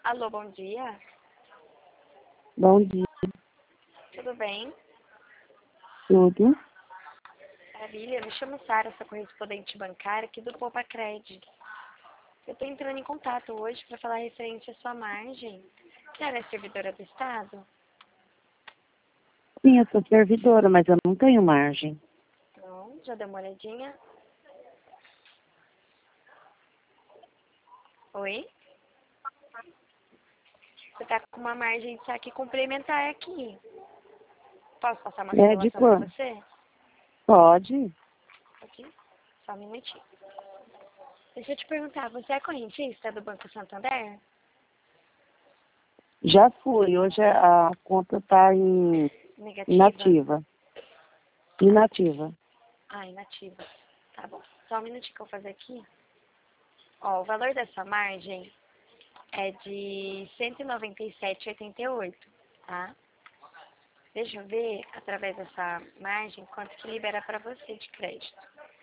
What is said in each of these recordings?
Alô, bom dia. Bom dia, Tudo bem? tudo. Maravilha, me chamo Sara, sou correspondente bancária aqui do Poupa Cred. Eu estou entrando em contato hoje para falar referente à sua margem. Você é servidora do Estado? Sim, eu sou servidora, mas eu não tenho margem. Não, já deu uma olhadinha? Oi? Você está com uma margem de saque complementar aqui. Posso passar uma É de simulação para quanto? você? Pode. Aqui, só um minutinho. Deixa eu te perguntar, você é correntista do Banco Santander? Já fui. Hoje a conta está Negativa? inativa. Inativa. Ah, inativa. Tá bom. Só um minutinho que eu vou fazer aqui. Ó, o valor dessa margem é de 197,88, tá? Deixa eu ver, através dessa margem, quanto que libera para você de crédito.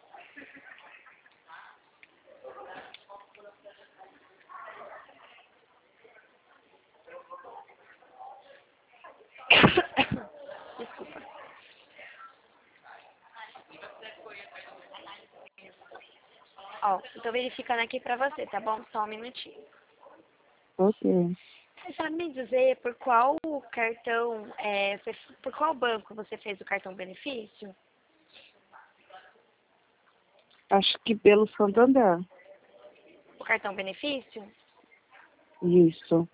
Desculpa. Ó, eu tô verificando aqui para você, tá bom? Só um minutinho. Ok. Você sabe me dizer por qual cartão, por qual banco você fez o cartão benefício? Acho que pelo Santander. O cartão benefício? Isso.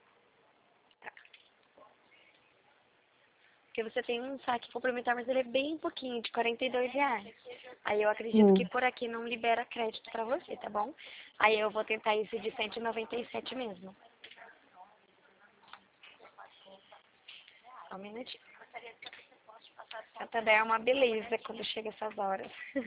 Porque você tem um saque complementar, mas ele é bem pouquinho, de R$ 42. Aí eu acredito que por aqui não libera crédito pra você, tá bom? Aí eu vou tentar esse de 197 mesmo. Só um minutinho. Santander é uma beleza quando chega essas horas.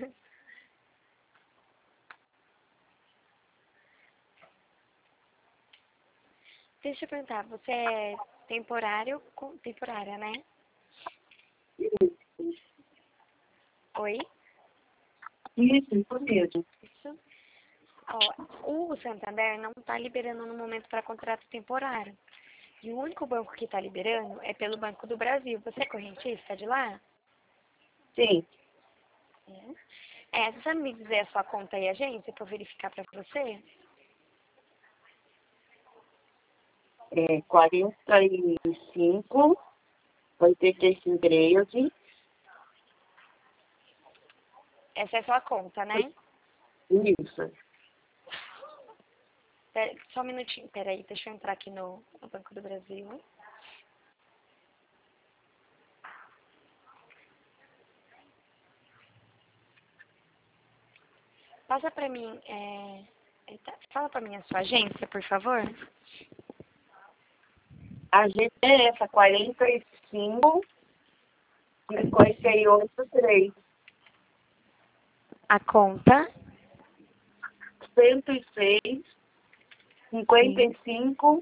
Deixa eu perguntar, você é temporária, né? Oi? Isso mesmo. Isso. Ó, o Santander não está liberando no momento para contrato temporário. E o único banco que está liberando é pelo Banco do Brasil. Você é correntista de lá? Sim. Você sabe me dizer a sua conta e agência para eu verificar para você? É 45, 85, 13. Essa é a sua conta, né? Isso. Só um minutinho, peraí, deixa eu entrar aqui no Banco do Brasil. Passa para mim, fala para mim a sua agência, por favor. A gente é essa, 45, 58, 3. A conta, 106, sim, 55,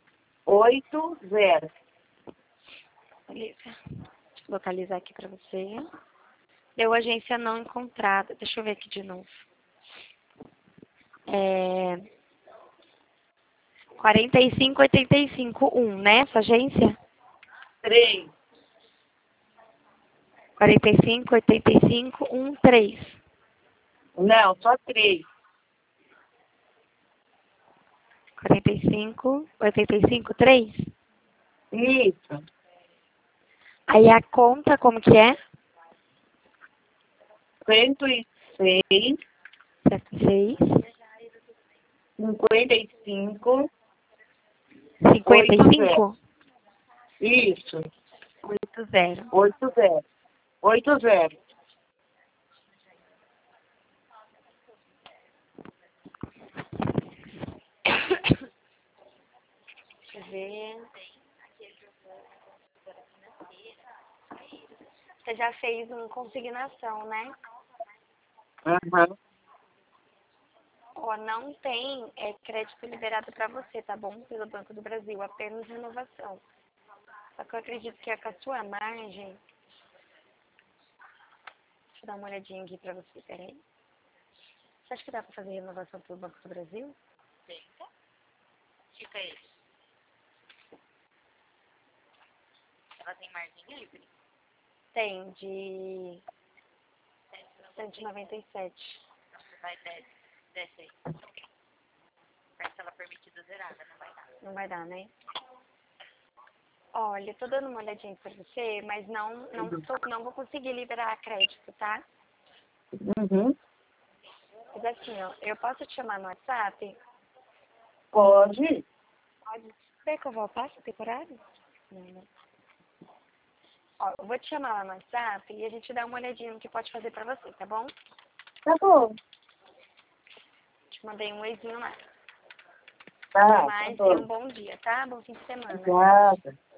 80. beleza. Deixa eu localizar aqui para você. Deu agência não encontrada. Deixa eu ver aqui de novo. 4585-1, né? Essa agência? 3. 4585-13. Não, só 3. 4585-3. Isso. Aí a conta, como que é? 106, 76, 55, 55, 80. Isso. 80. 80. 80. Deixa eu ver. Você já fez uma consignação, né? Aham. Ó, não tem crédito liberado para você, tá bom? Pelo Banco do Brasil, apenas renovação. Só que eu acredito que é com a sua margem. Deixa eu dar uma olhadinha aqui para você, peraí. Você acha que dá para fazer renovação pelo Banco do Brasil? Fica isso. Ela tem margem livre? Tem, de 197. Vai, desce aí. Parcela permitida zerada, não vai dar. Não vai dar, né? Olha, eu tô dando uma olhadinha pra você, mas não vou conseguir liberar crédito, tá? Uhum. Mas assim, ó, eu posso te chamar no WhatsApp? Pode. Pode. Quer que eu vou passo temporário? Não. Ó, eu vou te chamar lá no WhatsApp e a gente dá uma olhadinha no que pode fazer pra você, tá bom? Tá bom. Te mandei um oizinho lá. Tá, Mas tá tenha bom. um bom dia, tá? Bom fim de semana. Obrigada.